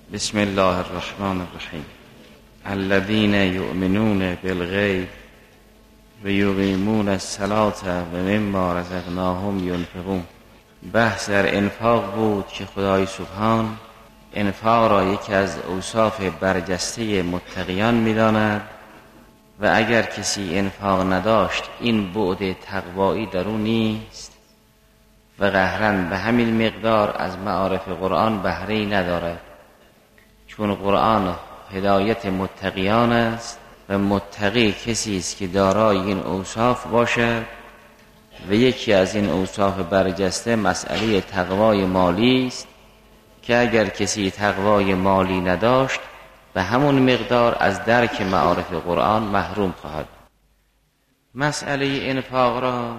بسم الله الرحمن الرحیم. الذين يؤمنون بالغیب و یقیمون الصلاة و مما رزقناهم ينفقون. بحث در انفاق بود که خدای سبحان انفاق را یکی از اوصاف برجسته متقیان می‌داند و اگر کسی انفاق نداشت این بعد تقوایی در او نیست و قهرن به همین مقدار از معارف قرآن بهره‌ای ندارد، چون قرآن هدایت متقیان است و متقی کسی است که دارای این اوصاف باشد و یکی از این اوصاف برجسته مسئله تقوای مالی است که اگر کسی تقوای مالی نداشت به همون مقدار از درک معارف قرآن محروم خواهد. مسئله انفاق را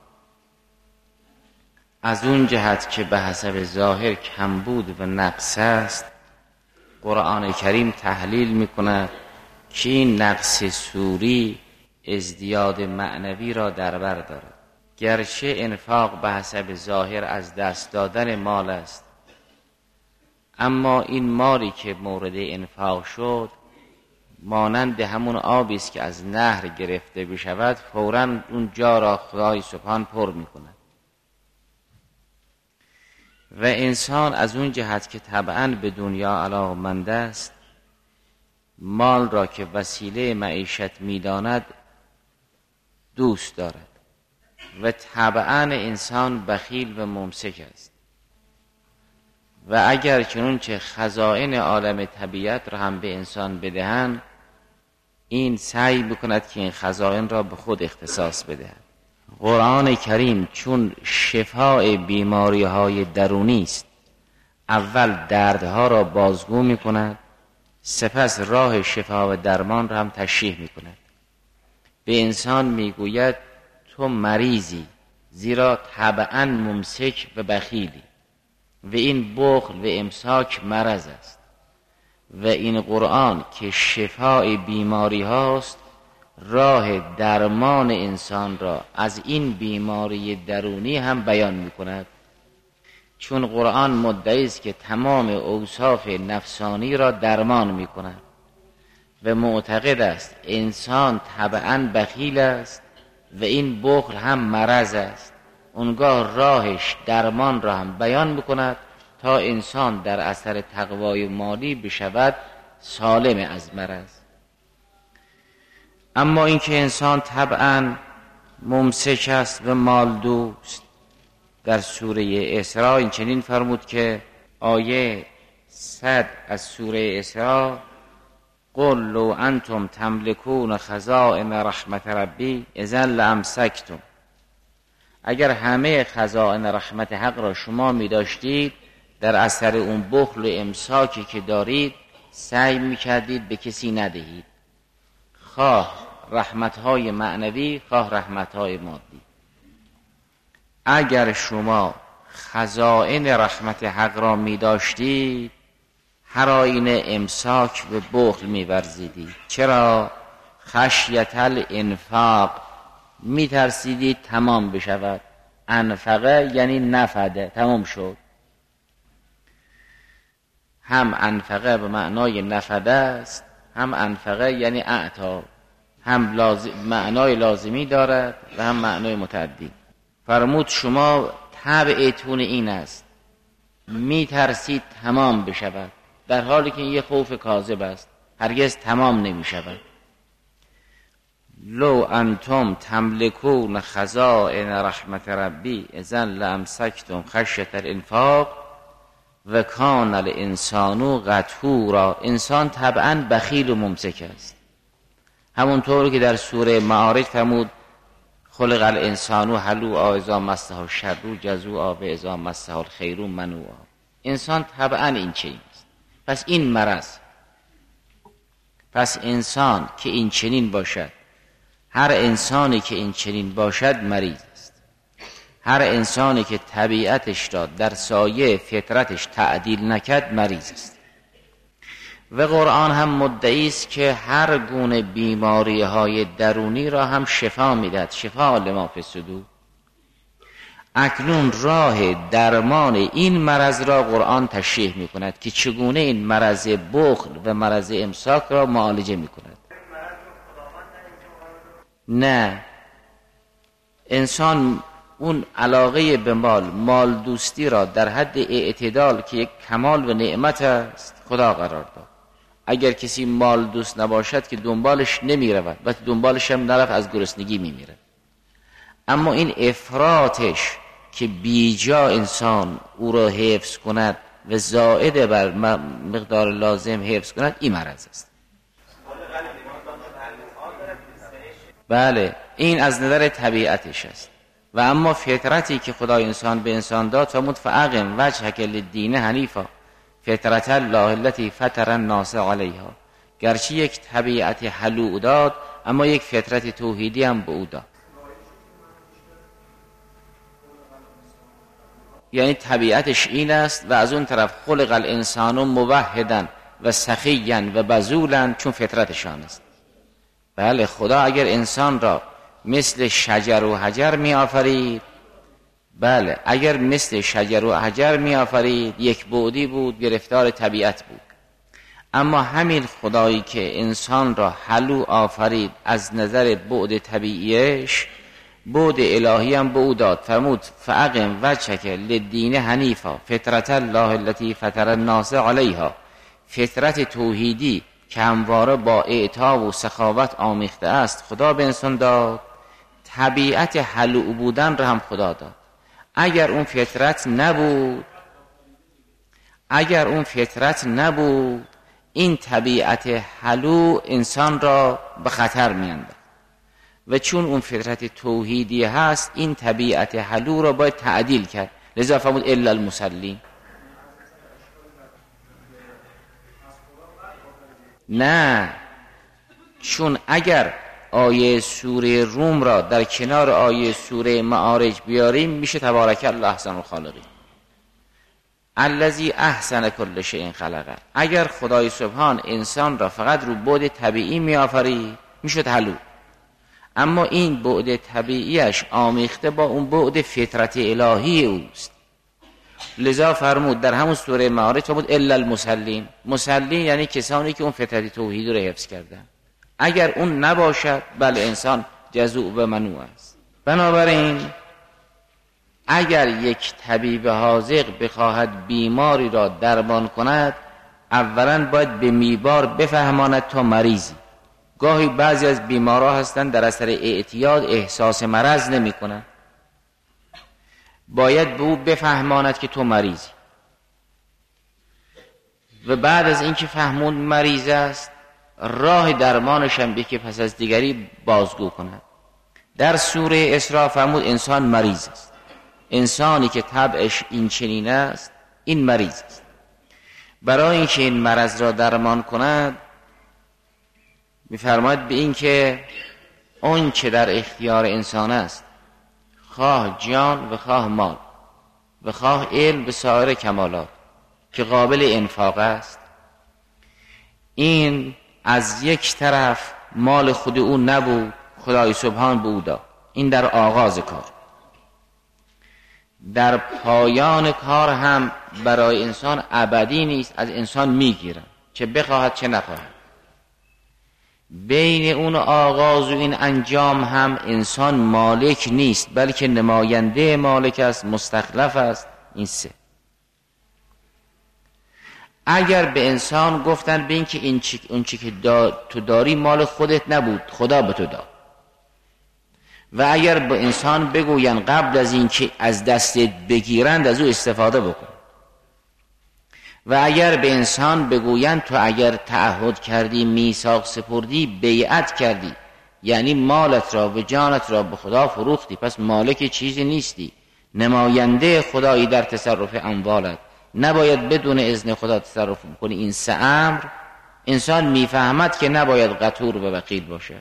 از اون جهت که به حسب ظاهر کمبود و نقص است قرآن کریم تحلیل میکند که این نقص صوری ازدیاد معنوی را در بر دارد. گرچه انفاق به حسب ظاهر از دست دادن مال است، اما این مالی که مورد انفاق شد مانند همون آبی است که از نهر گرفته بشود فوراً اون جا را خدای سبحان پر میکند و انسان از اون جهت که طبعاً به دنیا علاقمند است مال را که وسیله معیشت می‌داند دوست دارد و طبعاً انسان بخیل و ممسک است و اگر چنانچه خزائن عالم طبیعت را هم به انسان بدهند این سعی بکند که این خزائن را به خود اختصاص بدهد. قرآن کریم چون شفای بیماری‌های درونی است اول دردها را بازگو می‌کند، سپس راه شفا و درمان را هم تشریح می‌کند. به انسان می‌گوید تو مریضی زیرا طبعاً ممسک و بخیلی و این بخل و امساک مرض است و این قرآن که شفای بیماری هاست راه درمان انسان را از این بیماری درونی هم بیان می کند، چون قرآن مدعی است که تمام اوصاف نفسانی را درمان می کند و معتقد است انسان طبعاً بخیل است و این بخل هم مرض است. اونگاه راهش درمان را هم بیان می کند تا انسان در اثر تقوای مالی بشود سالم از مرض. اما اینکه انسان طبعاً ممسک است و مال دوست، در سوره اسراء این چنین فرمود که آیه 100 از سوره اسراء قل لو انتم تملكون خزائن رحمت ربی اذا لامسکتم، اگر همه خزائن رحمت حق را شما می داشتید در اثر اون بخل و امساکی که دارید سعی می کردید به کسی ندهید، خواه رحمتهای معنوی خواه رحمتهای مادی. اگر شما خزائن رحمت حق را می داشتید هر آینه امساک و بخل می ورزیدید. چرا؟ خشیت الانفاق، می ترسیدید تمام بشود. انفقه یعنی نفده، تمام شد. هم انفقه به معنای نفده است، هم انفقه یعنی اعطا، هم معنای لازمی دارد و هم معنای متعدی. فرمود شما طبعتون این است، می ترسید تمام بشود، در حالی که یه خوف کاذب است، هرگز تمام نمی شود. لو انتم تملكون خزائن رحمت ربی اذا لامسکتم خشیة الانفاق و کان الانسان قتورا، انسان طبعاً بخیل و ممسک است. همونطور که در سوره معارج فرمود خلق الانسان هلوعا اذا مسه الشر جزوعا و اذا مسه الخیر منوعا. انسان طبعاً این چنین است. پس این مرض، پس انسان که این چنین باشد، هر انسانی که این چنین باشد مریض است. هر انسانی که طبیعتش را در سایه فطرتش تعدیل نکرد مریض است. و قرآن هم مدعی است که هر گونه بیماری‌های درونی را هم شفا می‌دهد، شفا لما فی الصدور. اکنون راه درمان این مرض را قرآن تشریح می کند که چگونه این مرض بخل و مرض امساک را معالجه می کند. نه، انسان اون علاقه به مال دوستی را در حد اعتدال که یک کمال و نعمت است خدا قرار داد. اگر کسی مال دوست نباشد که دنبالش نمی رود و دنبالش هم نرفت از گرسنگی می میره. اما این افراطش که بیجا انسان او را حفظ کند و زائد بر مقدار لازم حفظ کند، این مرض است. بله، این از نظر طبیعتش است. و اما فطرتی که خدای انسان به انسان داد فرمود فاقم وجهک للدین حنیفا فطرت الله التي فطر الناس علیها. گرچه یک طبیعت حلو داد اما یک فطرت توحیدی هم به او داد. یعنی طبیعتش این است و از اون طرف خلق الانسان موحدا و سخیا و بذولا، چون فطرتشان است. بله، خدا اگر انسان را مثل شجر و حجر می آفرید، بله اگر مثل شجر و حجر می آفرید یک بعدی بود، گرفتار طبیعت بود. اما همین خدایی که انسان را حلو آفرید از نظر بعد طبیعیش، بعد الهی هم به او داد. فرمود فاقم وجهک للدین حنیفا فطرت الله التي فطر الناس علیها. فطرت توحیدی که همواره با اعطا و سخاوت آمیخته است خدا به انسان داد. طبیعت حلو بودن را هم خدا داد. اگر اون فطرت نبود این طبیعت حلو انسان را به خطر می‌انداخت. و چون اون فطرت توحیدی هست این طبیعت حلو را باید تعدیل کرد. لذا فرمود الا المصلین. نه، چون اگر آیه سوره روم را در کنار آیه سوره معارج بیاریم میشه تبارک الله احسن الخالقین. الذی احسن کل شیء خلقه. اگر خدای سبحان انسان را فقط رو بعد طبیعی میآفرید میشد حلو، اما این بعد طبیعیش آمیخته با اون بعد فطرت الهی اوست. لذا فرمود در همون سوره معارج فرمود الا المصلین. مصلین یعنی کسانی که اون فطرت توحید رو حفظ کردن. اگر اون نباشد بله انسان جزوع و منوع است. بنابراین اگر یک طبیب حاذق بخواهد بیماری را درمان کند اولا باید به بیمار بفهماند تو مریضی. گاهی بعضی از بیمارا هستند در اثر اعتیاد احساس مرض نمی کنند. باید به او بفهماند که تو مریضی و بعد از اینکه فهمون مریض است راه درمانش هم که پس از دیگری بازگو کند. در سوره اسراء فرمود انسان مریض است. انسانی که طبعش این چنین است این مریض است. برای اینکه این مرض را درمان کند می‌فرماید به این که اون چه در اختیار انسان است، خواه جان و خواه مال و خواه علم و سایر کمالات که قابل انفاق است، این از یک طرف مال خود او نبود، خدای سبحان به او داد. این در آغاز کار. در پایان کار هم برای انسان ابدی نیست، از انسان میگیرن چه بخواهد چه نخواهد. بین اون آغاز و این انجام هم انسان مالک نیست بلکه نماینده مالک است، مستخلف است. این سه. اگر به انسان گفتن به این که اون چی که تو داری مال خودت نبود، خدا به تو داد، و اگر به انسان بگوین قبل از این که از دستت بگیرند از او استفاده بکن، و اگر به انسان بگوین تو اگر تعهد کردی، میثاق سپردی، بیعت کردی، یعنی مالت را و جانت را به خدا فروختی، پس مالک چیزی نیستی، نماینده خدایی در تصرف اموالت، نباید بدون اذن خدا تصرف بکنی. این سه امر انسان میفهمد که نباید قتور و بخیل باشه.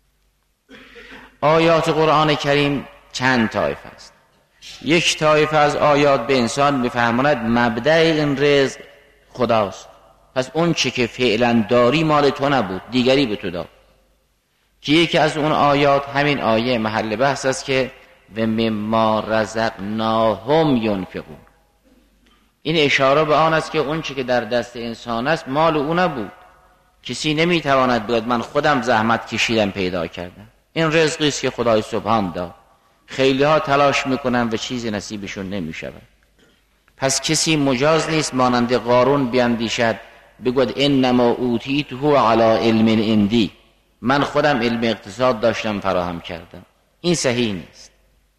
آیات قرآن کریم چند طایفه است. یک طایفه از آیات به انسان میفهماند مبدأ این رزق خداست، پس اون چه که فعلا داری مال تو نبود، دیگری به تو داد. که یکی از اون آیات همین آیه محل بحث است که و مما رزقناهم ینفقون. این اشاره به آن است که اون چی که در دست انسان است مال او نبود. کسی نمیتواند بگوید من خودم زحمت کشیدم پیدا کردم. این رزقی است که خدای سبحان داد. خیلی ها تلاش میکنن و چیزی نصیبشون نمیشود. پس کسی مجاز نیست مانند قارون بیندیشد بگوید انما اوتیته علی علم عندی، من خودم علم اقتصاد داشتم فراهم کردم. این صحیح نیست.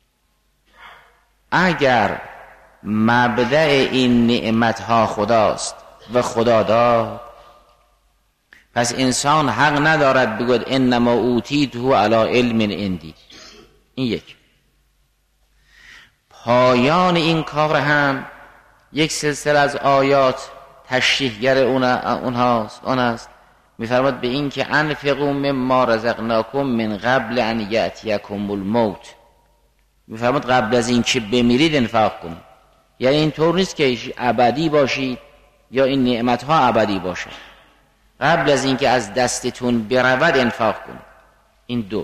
اگر مبدأ این نعمتها خداست و خدا داد، پس انسان حق ندارد بگوید انما اوتیته علی علم عندی. این یک. پایان این کار هم یک سلسله از آیات تشریحگر اون است. می‌فرماد به این که انفقوا مما رزقناکم من قبل ان یأتیکم الموت. می‌فرماد قبل از این که بمیرید انفاق کنید. یعنی اینطور نیست که ابدی باشید یا این نعمت‌ها ابدی باشد. قبل از این که از دستتون برود انفاق کنید. این دو.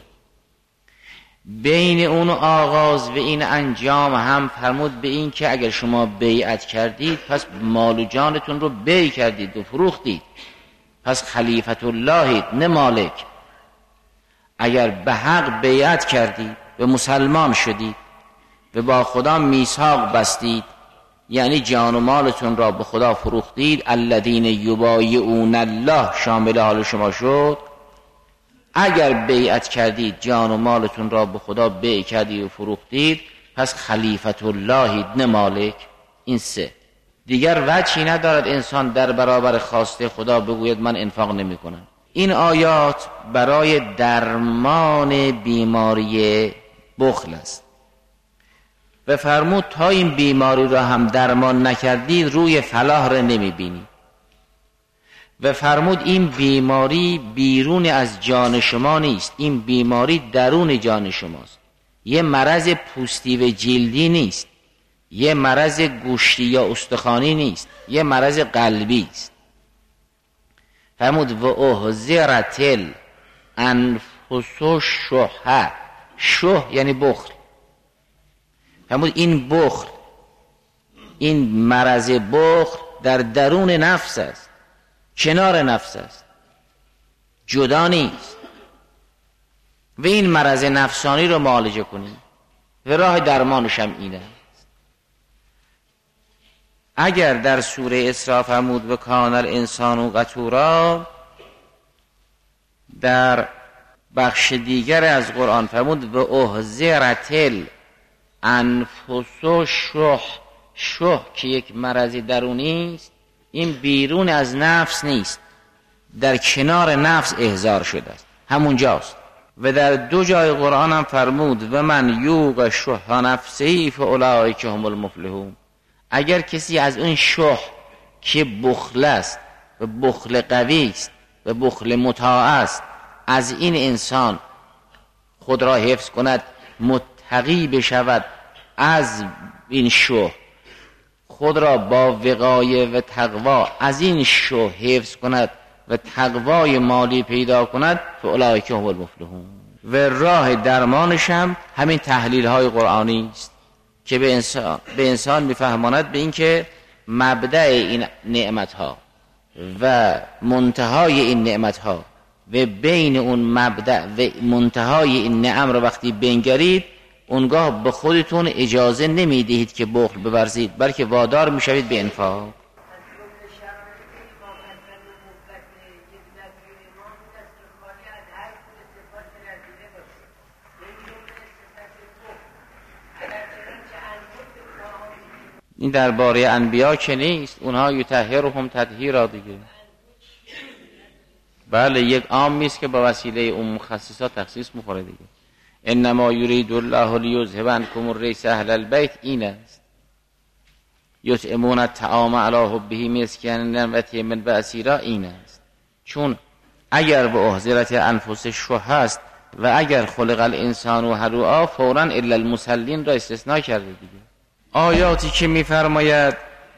بین اون آغاز و این انجام هم فرمود به این که اگر شما بیعت کردید پس مال و جانتون رو بیع کردید و فروختید، پس خلیفت اللهید نه مالک. اگر به حق بیعت کردید و مسلمان شدید و با خدا میثاق بستید، یعنی جان و مالتون را به خدا فروختید، الذین یبایعون الله شامل حال شما شد. اگر بیعت کردید جان و مالتون را به خدا بیع کردید و فروختید، پس خلیفت اللهید نه مالک. این سه. دیگر وجهی ندارد انسان در برابر خواسته خدا بگوید من انفاق نمی کنم. این آیات برای درمان بیماری بخل است و فرمود تا این بیماری را هم درمان نکردید روی فلاح را نمی بینید. و فرمود این بیماری بیرون از جان شما نیست، این بیماری درون جان شماست. یه مرض پوستی و جلدی نیست، یه مرض گوشتی یا استخوانی نیست، یه مرض قلبی است. فرمود و احذرت الانفس الشح. شح یعنی بخل. فرمود این بخل، این مرض بخل در درون نفس است، کنار نفس است، جدا نیست. و این مرض نفسانی رو معالجه کنید و راه درمانش هم اینه. اگر در سوره اسراء فرمود و کان الانسان قتورا، در بخش دیگر از قرآن فرمود و احذرت الانفس الشح. شح که یک مرض درونی است، این بیرون از نفس نیست، در کنار نفس احضار شده است، همونجاست. و در دو جای قرآن هم فرمود و من یوق شح نفسه فاولئک هم المفلحون. اگر کسی از اون شح که بخل است و بخل قوی است و بخل مطاع است، از این انسان خود را حفظ کند، متقی بشود از این شح، خود را با وقایه و تقوا از این شح حفظ کند و تقوای مالی پیدا کند، فاولئک هم المفلحون. و راه درمانش هم همین تحلیل های قرآنی است که به انسان میفهماند به این که مبدأ این نعمت ها و منتهای این نعمت ها و بین اون مبدأ و منتهای این نعم را وقتی بنگرید، اونگاه به خودتون اجازه نمیدهید که بخل بورزید، بلکه وادار میشوید به انفاق. این درباره انبیا که نیست، اونها یطهرهم تطهیرا دیگه. بله یک عام نیست که با وسیله اون مخصصات تخصیص میخوره دیگه. انما یرید الله لیذهب عنکم الرجس اهل البیت، این است. یطعمون الطعام علی حبه مسکینا و یتیما و اسیرا، این است. چون اگر به احذرت انفس الشح است و اگر خلق الانسان هلوعا، فوراً الا المصلین را استثناء کرده دیگه. آیاتی که می‌فرماید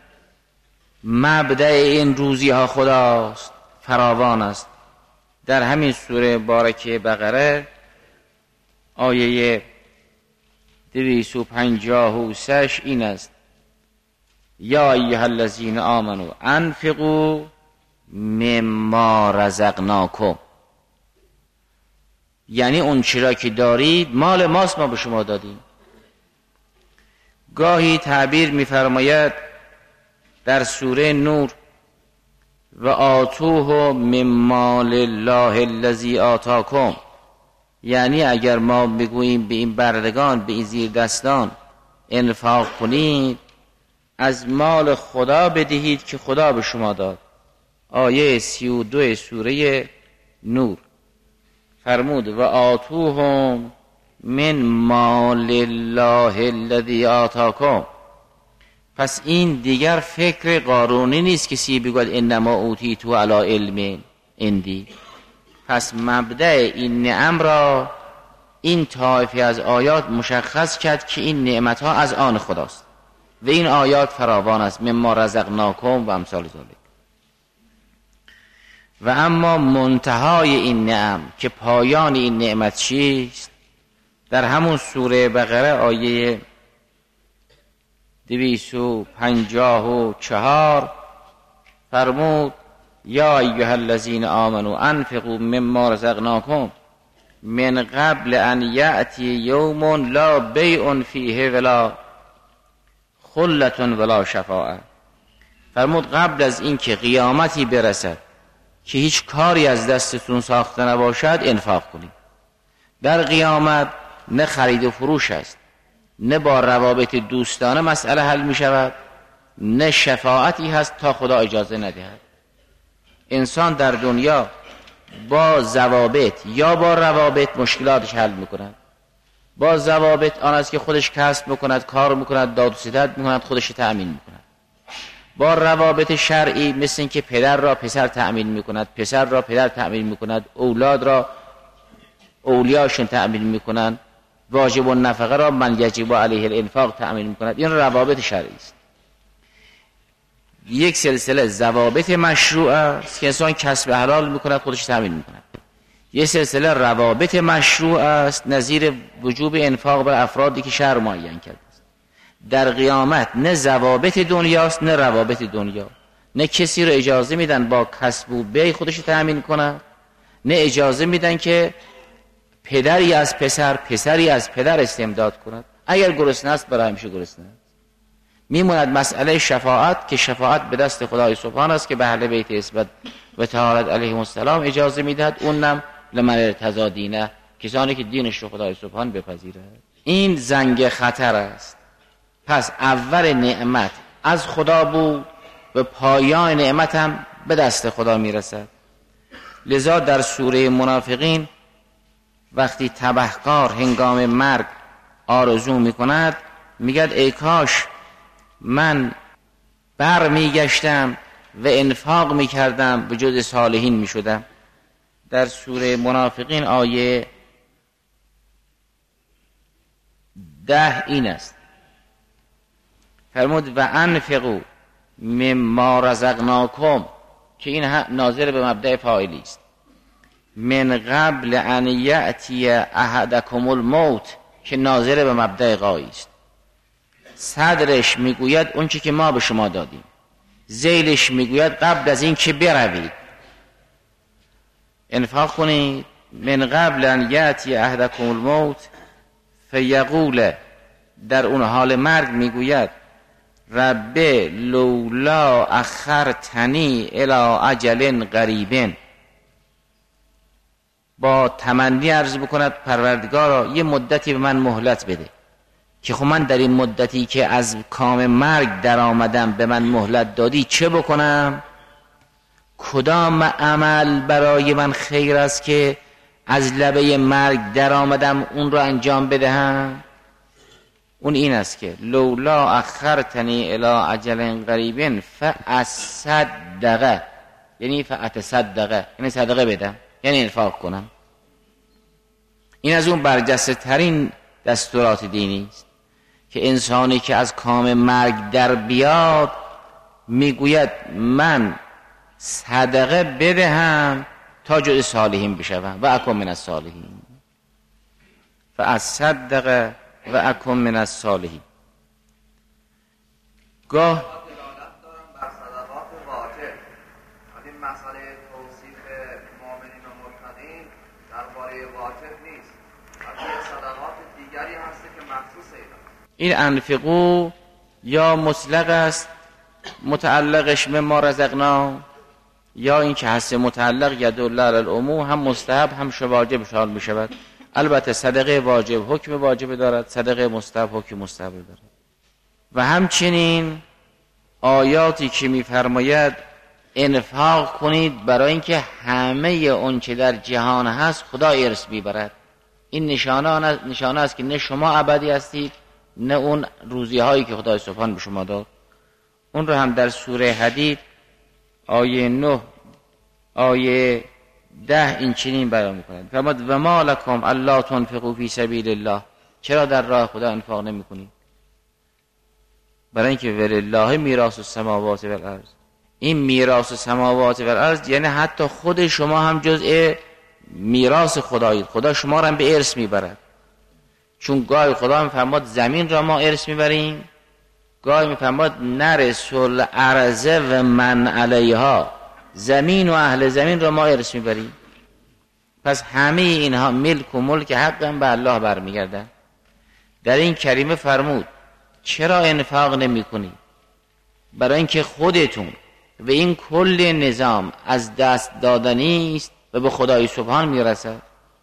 مبدأ این روزی ها خداست فراوان است، در همین سوره بارکه بقره آیه 253 این است: یا ایها الذین آمنوا انفقوا مما رزقناکم، یعنی اون چرا که دارید مال ماست، ما به شما دادیم. گاهی تعبیر می‌فرماید در سوره نور: و آتوه من مال الله الذی آتاکم، یعنی اگر ما بگوییم به این بردگان، به این زیر دستان انفاق کنید، از مال خدا بدهید که خدا به شما داد. آیه 32 سوره نور فرمود: و آتوهم من مال الله الذی آتاکم. پس این دیگر فکر قارونی نیست کسی بگوید انما اوتیتو علی علم عندی. پس مبدأ این نعم را این طایفه از آیات مشخص کرد که این نعمت ها از آن خداست و این آیات فراوان است: مما رزقناکم و امثال ذلک. و اما منتهای این نعم که پایان این نعمت چیست، در همون سوره بقره آیه 254 فرمود: یا ایها الذین آمنوا انفقوا مما رزقناکم من قبل ان یأتی یوم لا بیع فیه ولا خلة ولا شفاعة. فرمود قبل از این که قیامتی برسد که هیچ کاری از دستتون ساخته نباشد انفاق کنید. در قیامت نه خرید و فروش است، نه با روابط دوستانه مسئله حل می شود، نه شفاعتی هست تا خدا اجازه ندهد. انسان در دنیا با ضوابط یا با روابط مشکلاتش حل میکند. با ضوابط آن است که خودش کسب میکند، کار میکند، داد و ستد میکند، خودش تأمین میکند. با روابط شرعی مثل این که پدر را پسر تأمین میکند، پسر را پدر تأمین میکند، اولاد را اولیاشون تأمین میکنند، واجب النفقه را من یجب علیه الانفاق تأمین میکند. این روابط شرعی است. یک سلسله ضوابط مشروع است که انسان کسب حلال میکند، خودش تأمین میکند. یک سلسله روابط مشروع است نظیر وجوب انفاق بر افرادی که شرع معین کرده است. در قیامت نه ضوابط دنیاست نه روابط دنیا. نه کسی رو اجازه میدن با کسب و بیع خودش تأمین کنه، نه اجازه میدن که پدری از پسر، پسری از پدر استمداد کند. اگر گرسنه است برای همیشه گرسنه است. میموند مسئله شفاعت که شفاعت به دست خدای سبحان است که به اهل بیت عصمت و طهارت علیهم السلام اجازه میدهد، اونم لمن ارتضی دینه، کسانی که دینش رو خدای سبحان بپذیرد. این زنگ خطر است. پس اول نعمت از خدا بود و پایان نعمت هم به دست خدا میرسد. لذا در سوره منافقین وقتی تبهکار هنگام مرگ آرزو میکند میگد ای کاش من بر میگشتم و انفاق میکردم و جز صالحین میشدم. در سوره منافقین آیه 10 این است: فرمود و انفقوا مما رزقناکم، که این ناظر به مبدأ فاعلی است، من قبل ان یأتی احدکم الموت، که ناظر به مبدأ غایی است. صدرش میگوید اون چی که ما به شما دادیم، ذیلش میگوید قبل از این که بروید انفاق کنید. من قبل ان یأتی احدکم الموت فیقول، در اون حال مرگ میگوید رب لولا اخرتنی الی اجل قریب، با تمنی عرض بکند پروردگارا یه مدتی به من مهلت بده که خب من در این مدتی که از کام مرگ در آمدم به من مهلت دادی چه بکنم؟ کدام عمل برای من خیر است که از لبه مرگ در آمدم اون رو انجام بدهم؟ اون این است که لولا اخرتنی الی اجل قریب فاصدق، یعنی فاتصدق، یعنی صدقه بدم، یعنی انفاق کنم. این از اون برجسته ترین دستورات دینی است که انسانی که از کام مرگ در بیاد میگوید من صدقه بدهم تا جز صالحین بشوم و اکن من الصالحین. فاصدق و اکن من الصالحین. گاه دلالت دارم بر صدقات واجب. ولی مسئله توصیف مؤمنین و متقین درباره واجب نیست، بلکه صدقات دیگری هست که مخصوص اینا. این انفقو یا مطلق است متعلقش به ما رزقنا، یا این که هست متعلق یدل علی العموم، هم مستحب هم واجب شامل می شود. البته صدقه واجب حکم واجب دارد، صدقه مستحب حکم مستحب دارد. و همچنین آیاتی که می‌فرماید انفاق کنید برای اینکه همه اون که در جهان هست خدا ارث میبرد. این نشانه است که نه شما ابدی هستید نه اون روزی هایی که خدای سبحان به شما داد. اون رو هم در سوره حدید آیه 9 آیه 10 این چنین بیان می‌کند: فرمود و ما لکم الا تنفقوا فی سبیل الله، چرا در راه خدا انفاق نمی‌کنید؟ برای اینکه ولله میراث السماوات و الارض. این میراث السماوات و الارض یعنی حتی خود شما هم جزء میراث خدایید. خدا شما را هم به ارث میبرد. چون گاهی خدا میفرماد زمین را ما ارث میبریم، گاهی میفرماد نرث الارض و من علیها، زمین و اهل زمین را ما ارث میبریم. پس همه اینها ملک و ملک حقا به الله برمیگردن. در این کریمه فرمود چرا انفاق نمی کنی؟ برای اینکه خودتون و این کل نظام از دست دادنی است و به خدای سبحان میرسد.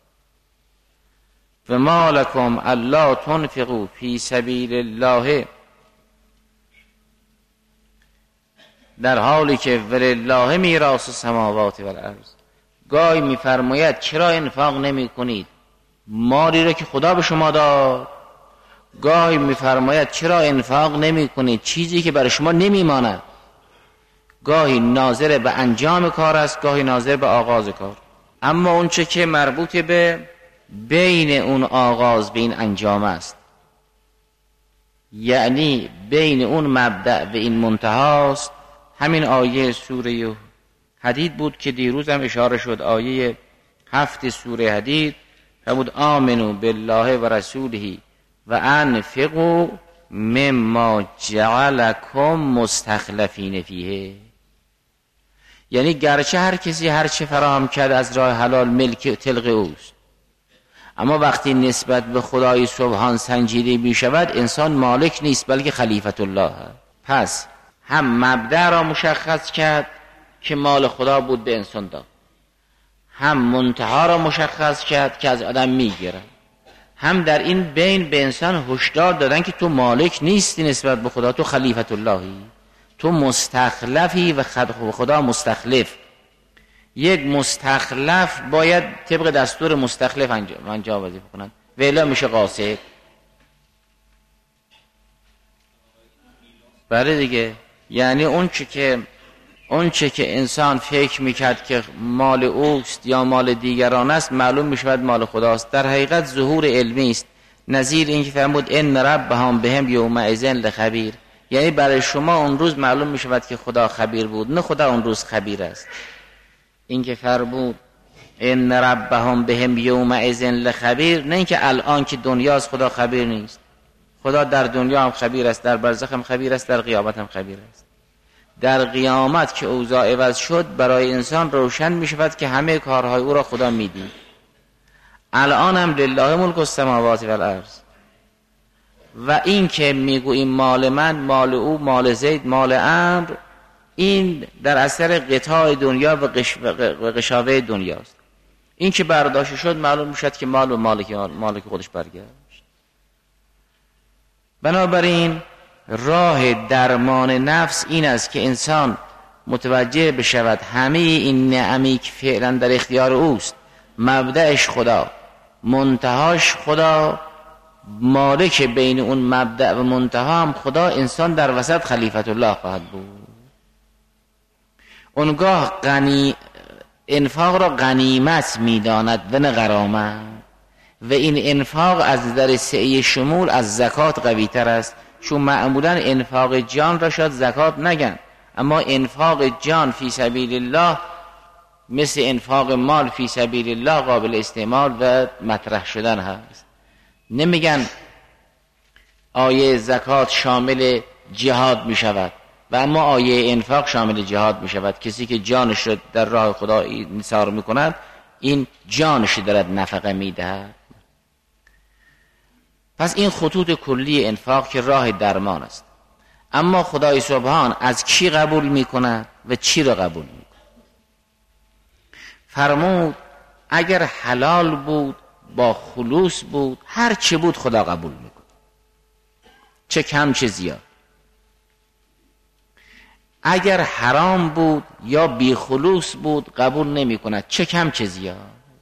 و ما لکم الا تنفقوا فی سبیل الله، در حالی که ولله میراث السماوات و الارض. گاهی میفرماید چرا انفاق نمی کنید مالی را که خدا به شما داد، گاهی میفرماید چرا انفاق نمی کنید چیزی که برای شما نمیماند. گاهی ناظر به انجام کار است، گاهی ناظر به آغاز کار. اما اون چه که مربوط به بین اون آغاز به این انجام است، یعنی بین اون مبدأ و این منتهاست، همین آیه سوره حدید بود که دیروز هم اشاره شد. آیه 7 سوره حدید فرمود آمنو بالله و رسوله و انفقوا مما جعلکم مستخلفین فیه. یعنی گرچه هر کسی هر چه فراهم کرد از راه حلال ملک تلق اوست، اما وقتی نسبت به خدای سبحان سنجیده می شود انسان مالک نیست بلکه خلیفت الله. پس هم مبدأ را مشخص کرد که مال خدا بود به انسان داد، هم منتها را مشخص کرد که از آدم میگیره، هم در این بین به انسان هشدار دادن که تو مالک نیستی نسبت به خدا، تو خلیفت اللهی، تو مستخلفی و خدا مستخلف. یک مستخلف باید طبق دستور مستخلف انجام وظیفه کنند و الا میشه قاصد. بله دیگه، یعنی اون چه که انسان فکر میکرد که مال اوست یا مال دیگران است معلوم میشود مال خداست. در حقیقت ظهور علمی است، نظیر این که فرمود ان ربهم بهم یومئذ لخبیر، یعنی برای شما اون روز معلوم میشود که خدا خبیر بود، نه خدا اون روز خبیر است. این که فرمود ان ربهم بهم یومئذ لخبیر، نه اینکه الان که دنیاست خدا خبیر نیست. خدا در دنیا هم خبیر است، در برزخ هم خبیر است، در قیامت هم خبیر است. در قیامت که اوضاع عوض شد برای انسان روشن می شود که همه کارهای او را خدا می دید. الان هم لله ملک السماوات و الارض. و این که می گوییم مال من، مال او، مال زید، مال عمرو، این در اثر قطاع دنیا و قشاوه دنیاست. این که برداشت شد معلوم می شد که مال و مالک خودش برگشت. بنابراین راه درمان نفس این است که انسان متوجه بشود همه این نعمی که فعلا در اختیار اوست، مبدأش خدا، منتهاش خدا، مالک بین اون مبدأ و منتها هم خدا، انسان در وسط خلیفت الله خواهد بود. اونگاه انفاق را غنیمت میداند و نه غرامت، و این انفاق از نظر سعی شمول از زکات قوی تر است. چون معمولا انفاق جان را شاید زکات نگن، اما انفاق جان فی سبیل الله مثل انفاق مال فی سبیل الله قابل استعمال و مطرح شدن هست. نمیگن آیه زکات شامل جهاد می شود و اما آیه انفاق شامل جهاد می شود. کسی که جانش را در راه خدا نثار می کند این جانش دارد نفقه می دهد. پس این خطوط کلی انفاق که راه درمان است. اما خدای سبحان از کی قبول می کند و چی را قبول می کند؟ فرمود اگر حلال بود با خلوص بود هر چه بود خدا قبول می کند، چه کم چه زیاد. اگر حرام بود یا بی خلوص بود قبول نمی کند، چه کم چه زیاد.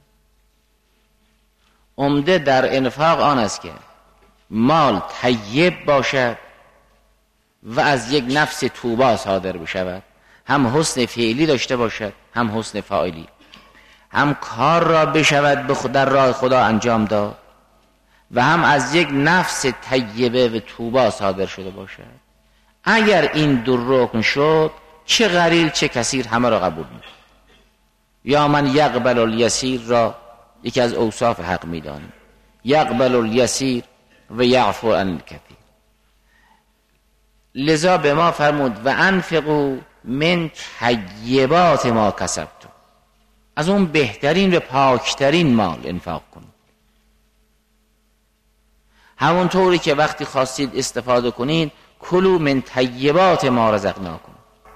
عمده در انفاق آن است که مال طیب باشد و از یک نفس طوبا صادر بشود، هم حسن فعلی داشته باشد هم حسن فاعلی، هم کار را بشود در راه خدا انجام داد و هم از یک نفس طیبه و طوبا صادر شده باشد. اگر این دو رکن شد چه قلیل چه کثیر همه را قبول می. یا من یقبل الیسیر را یکی از اوصاف حق می دانیم، یقبل الیسیر و یعفو عن الکثیر. لذا به ما فرمود و انفقوا من طیبات ما کسبتم، از اون بهترین و پاکترین مال انفاق کنید. همونطوری که وقتی خواستید استفاده کنید کلوا من طیبات ما رزقناکم.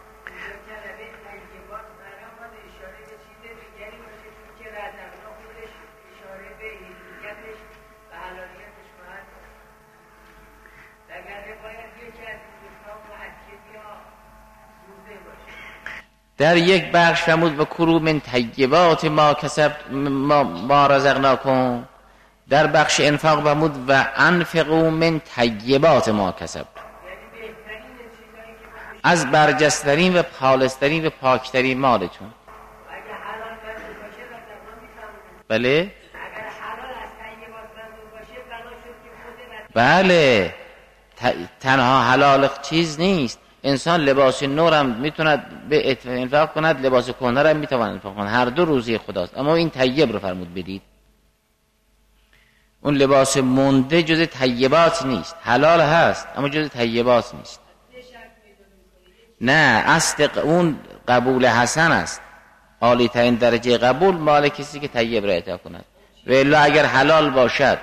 در یک بخش فرمود و کلوا من طیبات ما کسبت ما رزقناکم، در بخش انفاق فرمود و انفقوا من طیبات ما کسبت، از برجسترین و خالصترین و پاکترین مالتون. بله بله، تنها حلال چیز نیست. انسان لباس نور هم میتوند به انفاق کند، لباس کهنه هم میتواند انفاق کند، هر دو روزی خداست. اما این طیب رو فرمود بدید. اون لباس مونده جز طیبات نیست، حلال هست اما جز طیبات نیست. نه، اصل اون قبول حسن است. عالی ترین درجه قبول مال کسی که طیب را اعطا کند. و الا اگر حلال باشد،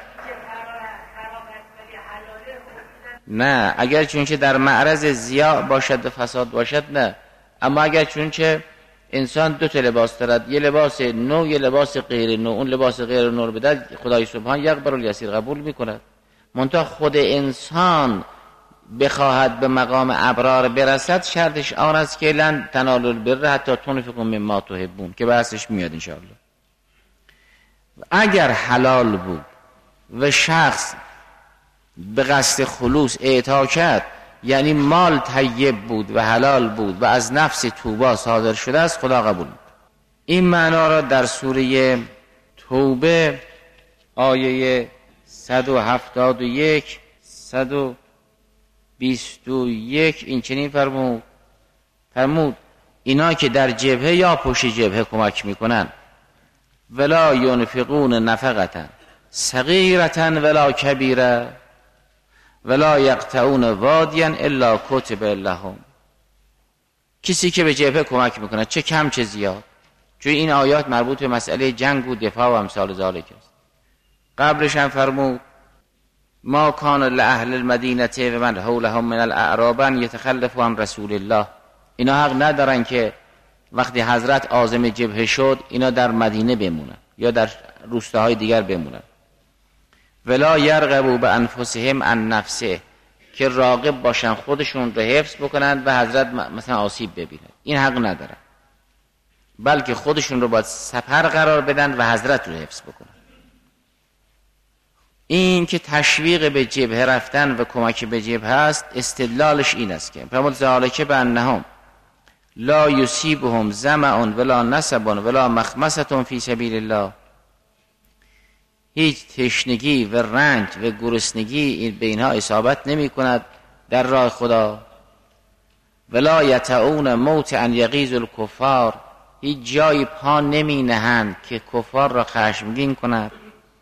نه، اگر چونچه در معرض ضیاع باشد و فساد باشد نه. اما اگر چونچه انسان دو تا لباس دارد، یه لباس نو یه لباس غیر نو، اون لباس غیر نو رو بدهد خدای سبحان یقبل الیسیر قبول میکند. منتها خود انسان بخواهد به مقام ابرار برسد شرطش آن است که لن تنالوا البر حتی تنفقوا مما تحبون که بحثش میاد انشاءالله. اگر حلال بود و شخص به قصد خلوص اعطا کرد، یعنی مال طیب بود و حلال بود و از نفس توبه صادر شده است، خدا قبول می‌کند. این معنا را در سوره توبه آیه 171 121 این چنین فرمود اینا که در جبهه یا پشت جبهه کمک میکنن، ولا ينفقون نفقة صغیرة ولا کبیرة ولا یقطعون وادیا الا کتب لهم. کسی که به جبهه کمک میکنه چه کم چه زیاد، چون این آیات مربوط به مسئله جنگ و دفاع و امثال ذالک است. قبلش هم فرمود ما کان لأهل المدینه و من حولهم من الاعراب یتخلفوا عن رسول الله. اینا حق ندارن که وقتی حضرت عازم جبهه شد اینا در مدینه بمونن یا در روستاهای دیگر بمونن. ولا یرغبوا بانفسهم عن نفسه، که راغب باشن خودشون رو حفظ بکنن و حضرت مثلا آسیب ببینن، این حق ندارن، بلکه خودشون رو باید سپر قرار بدن و حضرت رو حفظ بکنن. این که تشویق به جبهه رفتن و کمک به جبهه است، استدلالش این است که فرمود ذالک بانهم لا یصیبهم ظمأ ولا نصب ولا مخمصة فی سبیل الله. هیچ تشنگی و رنج و گرسنگی به اینها اصابت نمی کند در راه خدا. ولا یطعون موطئا یغیظ الکفار، هیچ جایی پا نمی نهند که کفار را خشمگین کند.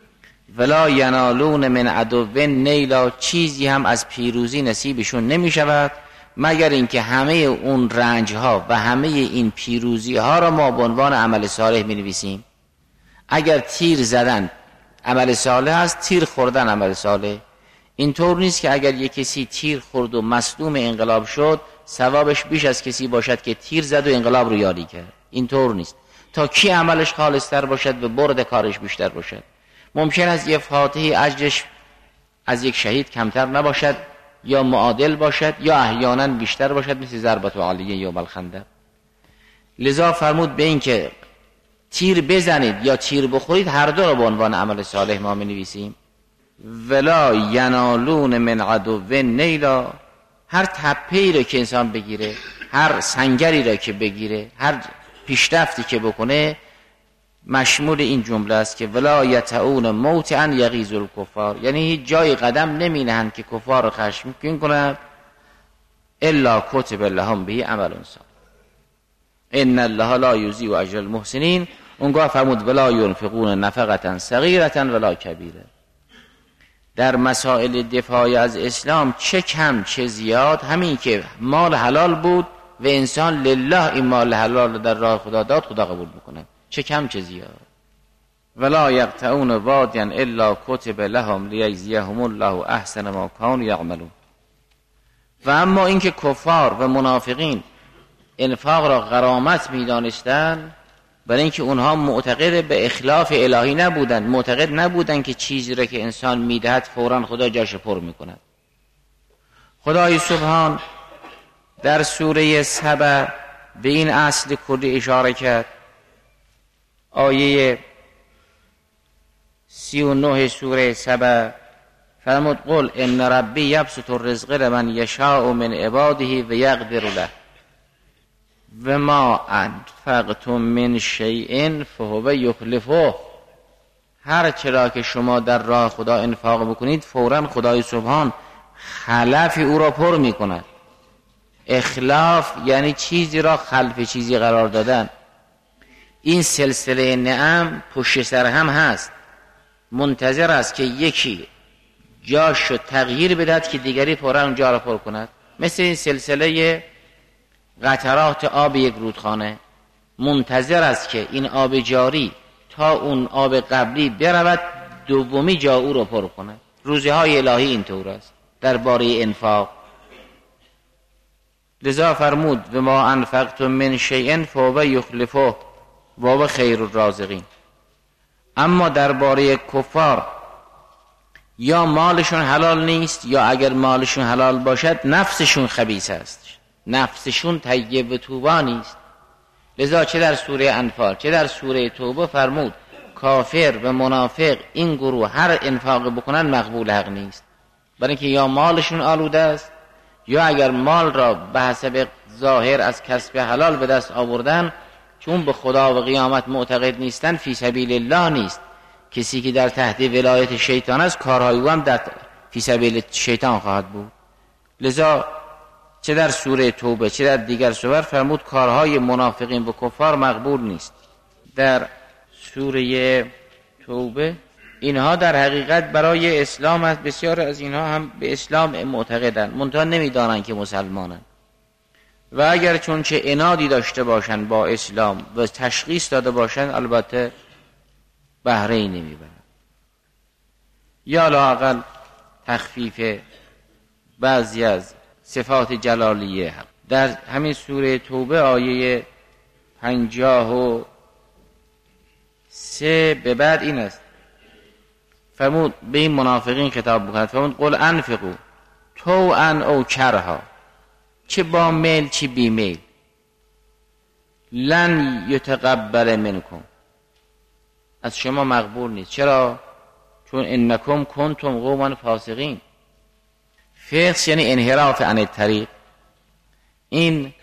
ولا ینالون من عدو نیلا، چیزی هم از پیروزی نصیبشون نمی شود مگر اینکه همه اون رنج ها و همه این پیروزی ها را ما به عنوان عمل صالح می نویسیم. اگر تیر زدن عمل صالح است، تیر خوردن عمل صالح. اینطور نیست که اگر یک کسی تیر خورد و مصدوم انقلاب شد ثوابش بیش از کسی باشد که تیر زد و انقلاب رو یاری کرد. اینطور نیست. تا کی عملش خالص‌تر باشد و برد کارش بیشتر باشد. ممکن است یه فاتحی اجرش از یک شهید کمتر نباشد یا معادل باشد یا احیانا بیشتر باشد، مثل ضربت عالیه یا الخندق. لذا فرمود به این که تیر بزنید یا تیر بخورید هر دو را به عنوان عمل صالح ما می‌نویسیم. ولا ینالون من عدو نیلا، هر تپه‌ای را که انسان بگیره، هر سنگری را که بگیره، هر پیشرفتی که بکنه مشمول این جمله است که ولا یطعون موطئا یغیظ الکفار، یعنی هیچ جای قدم نمی نهند که کفار را خشمگین کنند الا کتب لهم به عمل صالح ان الله لا یضیع اجر المحسنین. اونگاه فرمود ولا ينفقون نفقه صغیره ولا کبیره. در مسائل دفاع از اسلام چه کم چه زیاد، همین که مال حلال بود و انسان لله این مال حلال در راه خدا داد، خدا قبول میکنه، چه کم چه زیاد. ولا یقطعون وادیا الا کتب لهم لیجزیهم الله احسن ما كانوا یعملون. و اما اینکه کفار و منافقین انفاق را غرامت میدانستند، برای اینکه اونها معتقد به اخلاف الهی نبودند، معتقد نبودند که چیزی را که انسان میدهد فوراً خدا جاش پر میکند. خدای سبحان در سوره سبع به این اصل کلی اشاره کرد. آیه 39 سوره سبع فرمود قل ان ربی یبسط الرزق لمن یشاء من عباده و یقدر له و ما انفقتم من شیء فهو یخلفه. هر چرا که شما در راه خدا انفاق بکنید فوراً خدای سبحان خلف او را پر میکند. اخلاف یعنی چیزی را خلف چیزی قرار دادن. این سلسله نعم پشت سر هم هست، منتظر است که یکی جاشو تغییر بدهد که دیگری فوراً اونجا را پر کند. مثل این سلسله قطرات آب یک رودخانه منتظر است که این آب جاری تا اون آب قبلی برود دومی جا او را پر کند. روزهای الهی اینطور است درباره انفاق. لذا فرمود و ما انفقتم من شیء فهو یخلفه و هو خیر الرازقین. اما درباره کفار یا مالشون حلال نیست یا اگر مالشون حلال باشد نفسشون خبیث است، نفسشون طیب و طوبا نیست. لذا چه در سوره انفال چه در سوره توبه فرمود کافر و منافق این گروه هر انفاق بکنن مقبول حق نیست، برای اینکه یا مالشون آلوده است یا اگر مال را به حسب ظاهر از کسب حلال به دست آوردن، چون به خدا و قیامت معتقد نیستن فی سبیل الله نیست. کسی که در تحت ولایت شیطان است کارهای او هم در فی سبیل شیطان خواهد بود. لذا چه در سوره توبه چه در دیگر سور فرمود کارهای منافقین و کفار مقبول نیست. در سوره توبه اینها در حقیقت برای اسلام است، بسیار از اینها هم به اسلام معتقدند منتها نمیدانند که مسلمانند و اگر چون چه عنادی داشته باشند با اسلام و تشخیص داده باشند البته بهره ای نمیبرند یا لااقل تخفیف بعضی از صفات جلالیه حق. در همین سوره توبه آیه 53 به بعد این است فرمود به این منافقین خطاب بکند فرمود قل انفقوا طوعا او کرها، چه با میل چه بی میل، لن یتقبل منکم، از شما مقبول نیست. چرا؟ چون انکم کنتم قوما فاسقین. فسق یعنی انحراف عن الطریق. این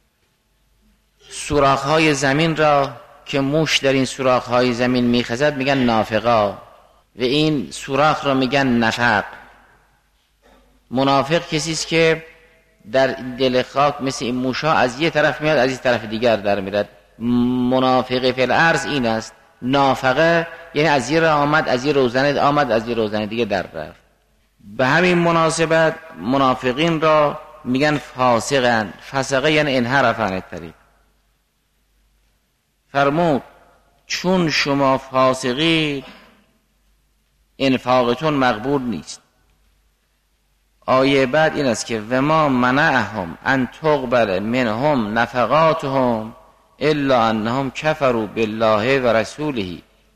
سوراخ‌های زمین را که موش در این سوراخ‌های زمین می‌خزد میگن نافقا و این سوراخ را میگن نفق. منافق کسی است که در دل خاک مثل این موشا از یه طرف میاد از این طرف دیگر در میاد. منافق فی الارض این است. نافقه یعنی از یه راه آمد، از یه روزنه آمد، از یه روزنه دیگه در رفت. به همین مناسبت منافقین را میگن فاسقن. فسقه یعنی انحرف عن الطریق. فرمود چون شما فاسقی انفاقتون مقبول نیست. آیه بعد این است که و ما منعهم ان تقبل منهم نفقاتهم الا انهم کفروا بالله و رسوله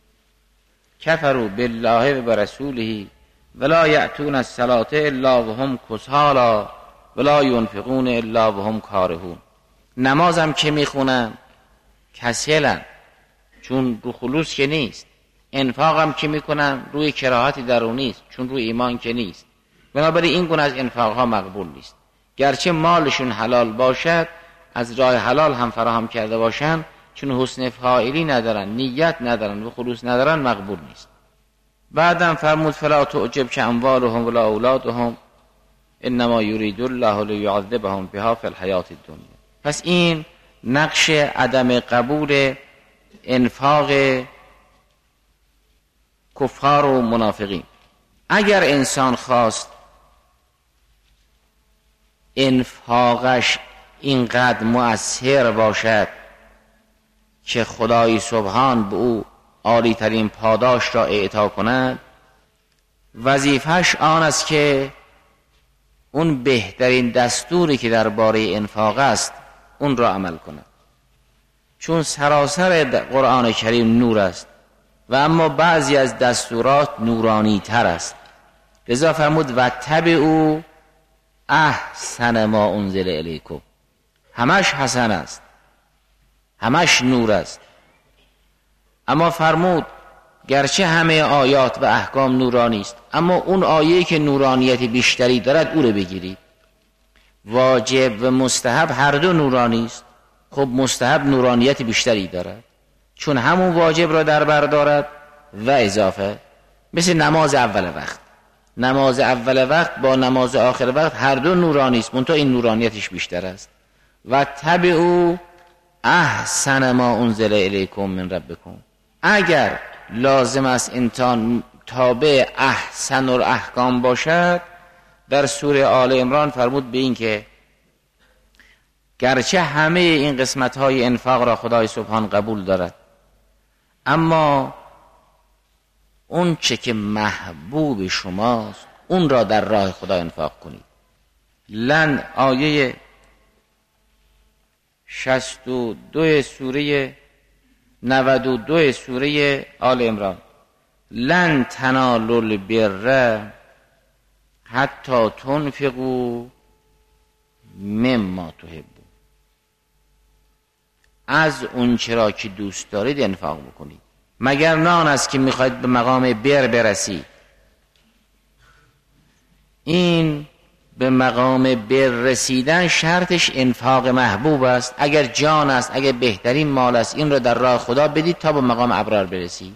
ولا یأتون الصلاة الا وهم کسالی ولا ينفقون الا وهم کارهون. نمازم که میخونن کسلن، چون رو خلوص که نیست. انفاقم که میکنن روی کراهتی درونی است، چون روی ایمان که نیست. بنابراین این گونه از انفاقها مقبول نیست. گرچه مالشون حلال باشد، از راه حلال هم فراهم کرده باشن، چون حسن فاعلی ندارن، نیت ندارن و خلوص ندارن، مقبول نیست. بعدم فرمود فلا تعجبک اموالهم ولا اولادهم انما یرید الله لیعذبهم بها فی الحیاة الدنیا. پس این نقش عدم قبول انفاق کفار و منافقین. اگر انسان خواست انفاقش اینقدر مؤثر باشد که خدای سبحان به او عالی ترین پاداش را اعطا کند، وظیفهش آن است که اون بهترین دستوری که درباره انفاق است اون را عمل کند. چون سراسر قرآن کریم نور است و اما بعضی از دستورات نورانی تر است. لذا فرمود و تبعوا احسن ما انزل الیکم. همش حسن است، همش نور است. اما فرمود گرچه همه آیات و احکام نورانی است، اما اون آیه که نورانیت بیشتری دارد او رو بگیرید. واجب و مستحب هر دو نورانی است. خب مستحب نورانیت بیشتری دارد، چون همون واجب را در بر دارد و اضافه. مثل نماز اول وقت، نماز اول وقت با نماز آخر وقت هر دو نورانی است، منتها این نورانیتش بیشتر است. و تبعوا احسن ما انزل الیکم من ربکم. اگر لازم است انسان تابع احسن الاحکام باشد، در سوره آل عمران فرمود به این که گرچه همه این قسمت‌های انفاق را خدای سبحان قبول دارد، اما اون چه که محبوب شماست اون را در راه خدا انفاق کنید. لن آیه 62 سوره 92 سوره آل عمران. لن تنالوا البر حتی تنفقوا مما تحبون. از اون چرا که دوست دارید انفاق بکنید. مگر نان است که میخواید به مقام بر برسید؟ این به مقام بر رسیدن شرطش انفاق محبوب است. اگر جان است، اگر بهترین مال است، این را در راه خدا بدید تا به مقام ابرار برسید.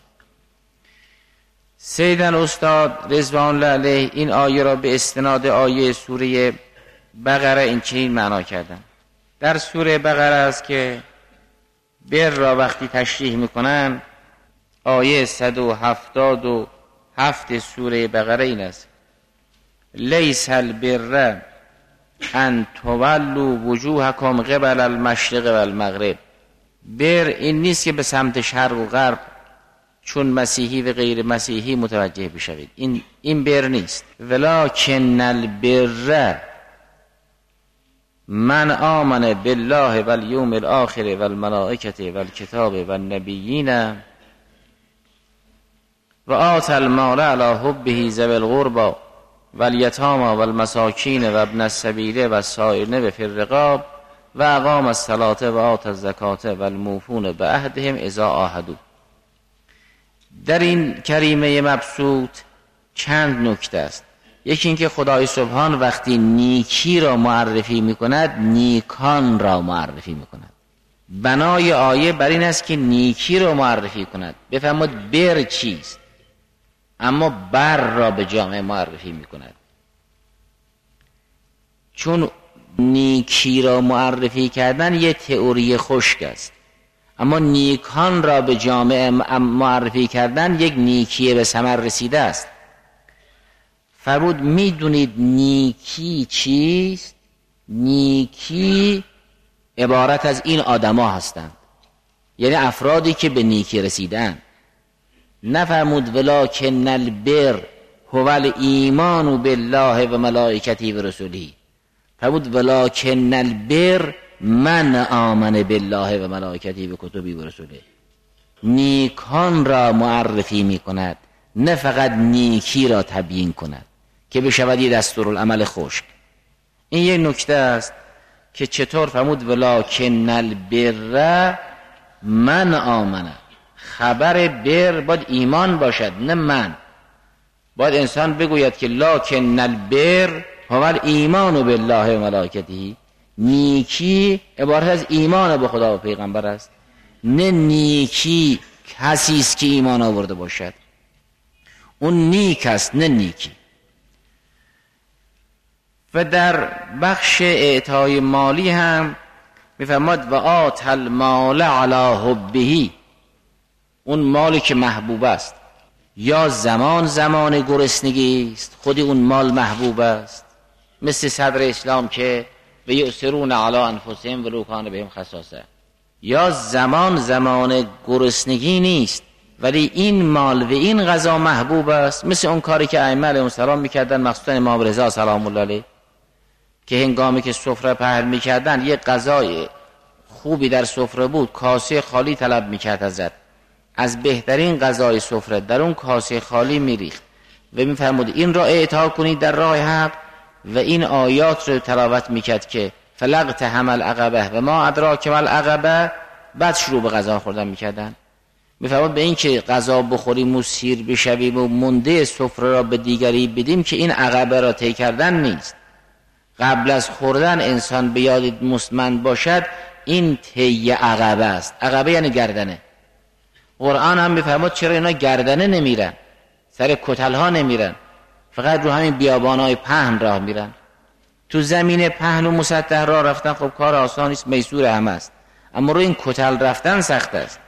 سیدن استاد رضوان الله علیه این آیه را به استناد آیه سوره بقره این چنین معنا کردن. در سوره بقره است که بر را وقتی تشریح میکنن، آیه 177 سوره بقره این است: لیس البر ان تولوا وجوهکم قبل المشرق و المغرب. بر این نیست که به سمت شرق و غرب چون مسیحی و غیر مسیحی متوجه بشوید. این بر نیست. ولکن البر من آمن بالله و الیوم الاخر و الملائکه و الکتاب و النبیین و آت المال علی حبه ذوی القربى و الیتامی و المساکین و ابن السبیل و السائلین فی الرقاب و اقام الصلاة و آت الزکاة و الموفون بعهدهم اذا عاهدوا. در این کریمه مبسوط چند نکته است. یکی اینکه خدای سبحان وقتی نیکی را معرفی میکند، نیکان را معرفی میکند. بنای آیه بر این است که نیکی را معرفی کند. بفرمود بر چیست، اما بر را به جامعه معرفی میکند. چون نیکی را معرفی کردن یه تئوری خشک است، اما نیکان را به جامعه معرفی کردن یک نیکی به ثمر رسیده است. فرمود میدونید نیکی چیست؟ نیکی عبارت از این آدما هستند، یعنی افرادی که به نیکی رسیدن. نفرمود ولکن البر هو الایمان بالله و ملائکته و رسله. فرمود ولکن البر من آمن بالله و ملائکته و کتبه و رسله. نیکان را معرفی می کند، نه فقط نیکی را تبیین کند که بشود یه دستورالعمل خشک. این یک نکته است که چطور فرمود ولکن البر من آمن. خبر بر باید ایمان باشد، نه من. باید انسان بگوید که لکن البر هو الایمان بالله و ملائکته. نیکی عبارت از ایمان به خدا و پیغمبر است، نه نیکی کسی است که ایمان آورده باشد. اون نیک است، نه نیکی. و در بخش اعطای مالی هم میفرماد و آت المال علی حبه. اون مالی که محبوب است، یا زمان گرسنگی است، خودی اون مال محبوب است، مثل صدر اسلام که و یؤثرون علی انفسهم ولو کان بهم خصاصه. یا زمان گرسنگی نیست ولی این مال و این غذا محبوب است، مثل اون کاری که ائمه علیهم السلام میکردن، مخصوصا امام رضا سلام الله علیه، که هنگامی که سفره پهن میکردن یک غذای خوبی در سفره بود، کاسه خالی طلب میکرد ازت، از بهترین غذای سفره در اون کاسه خالی میریخت و میفرمود این را اعطا کنید در راه حق، و این آیات رو تلاوت میکرد که فلقتهم العقبه و ما ادراک ما العقبه. بعد شروع به غذا خوردن میکردن. میفرمود به این که غذا بخوریم و سیر بشویم و مونده سفره را به دیگری بدیم که این عقبه را طی کردن نیست. قبل از خوردن انسان به یاد مستمند باشد این طی عقبه است. عقبه یعنی گردنه. قرآن هم میفرمود چرا اینا گردنه نمیرن، سر کتل ها نمیرن، فقط رو همین بیابانای پهن راه میرن. تو زمین پهن و مسطح راه رفتن خب کار آسانی است، میسور هم است، اما رو این کتل رفتن سخت است.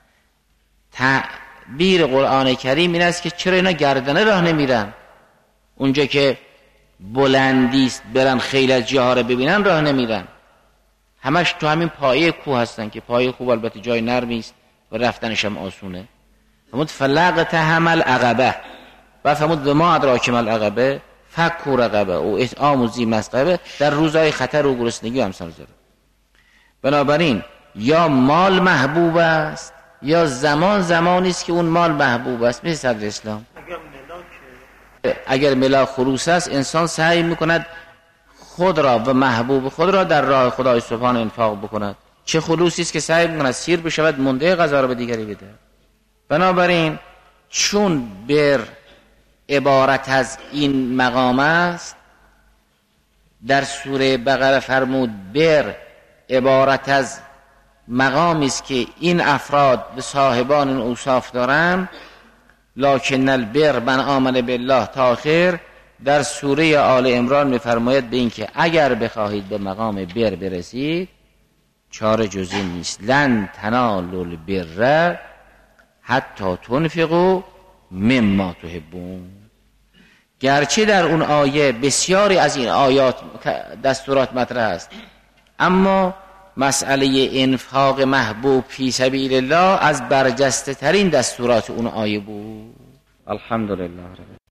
تعبیر قرآن کریم این است که چرا اینا گردنه راه نمیرن، اونجا که بلندی است برن خیلی از جاها رو ببینن راه نمیرن، همش تو همین پایه کوه هستن که پایه کوه البته جای نرمی است و رفتنش هم آسونه. فرمود فلقتهم العقبه و فرمود و ما ادراک ما العقبه فک رقبه او اطعام ذی مسغبه. در روزهای خطر و گرسنگی هم سر زده. بنابراین یا مال محبوب است یا زمانی است که اون مال محبوب است. مثل صدر اسلام اگر ملاک خروس است انسان سعی میکند خود را و محبوب خود را در راه خدای سبحانه انفاق بکند. چه خلوصی است که سعی میکند سیر بشود مونده غذا را به دیگری بده. بنابراین چون بر عبارت از این مقام است، در سوره بقره فرمود بر عبارت از مقامی است که این افراد به صاحبان این اوصاف دارن، لکن البر من آمن بالله تا آخر. در سوره آل عمران میفرماید به این که اگر بخواهید به مقام بر برسید چاره جز این نیست، لن تنالوا البر حتی تنفقوا مما تحبون. گرچه در اون آیه بسیاری از این آیات دستورات مطرح است، اما مسئله انفاق محبوب فی سبیل الله از برجسته ترین دستورات اون آیه بود. الحمدلله.